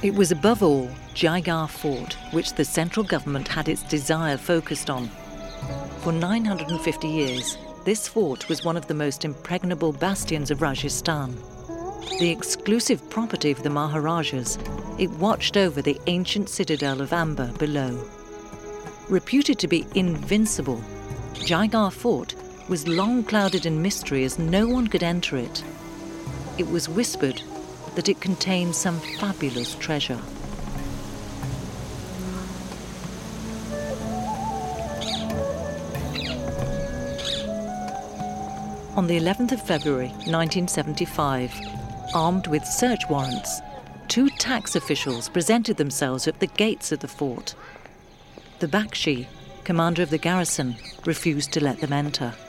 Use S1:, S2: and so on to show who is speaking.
S1: It was above all Jaigarh Fort which the central government had its desire focused on. For 950 years, this fort was one of the most impregnable bastions of Rajasthan. The exclusive property of the Maharajas, it watched over the ancient citadel of Amber below. Reputed to be invincible, Jaigarh Fort was long clouded in mystery as no one could enter it. It was whispered that it contained some fabulous treasure. On the 11th of February 1975, armed with search warrants, 2 tax officials presented themselves at the gates of the fort. The Bakshi, commander of the garrison, refused to let them enter.